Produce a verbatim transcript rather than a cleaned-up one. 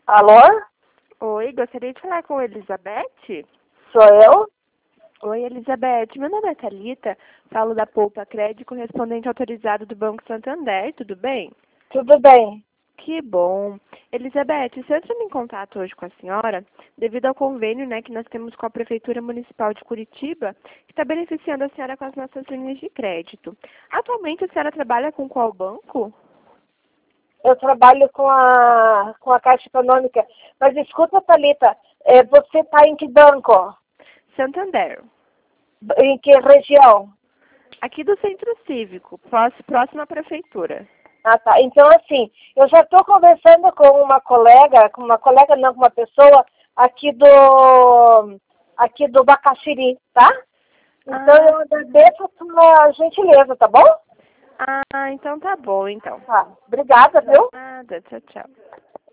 Alô? Oi, gostaria de falar com a Elizabeth? Sou eu? Oi, Elizabeth. Meu nome é Thalita, falo da Poupa Crédito, correspondente autorizado do Banco Santander, tudo bem? Tudo bem. Que bom. Elizabeth, estou entrando em contato hoje com a senhora devido ao convênio, né, que nós temos com a Prefeitura Municipal de Curitiba, que está beneficiando a senhora com as nossas linhas de crédito. Atualmente, a senhora trabalha com qual banco? Eu trabalho com a, com a Caixa Econômica. Mas escuta, Thalita, é, você está em que banco? Santander. Em que região? Aqui do Centro Cívico, prós- próximo à Prefeitura. Ah, tá. Então, assim, eu já estou conversando com uma colega, com uma colega não, com uma pessoa aqui do, aqui do Bacaxiri, tá? Então, Ah, eu agradeço a sua gentileza, tá bom? ah, então tá bom, então. Tá. Obrigada, viu? Nada, tchau, tchau.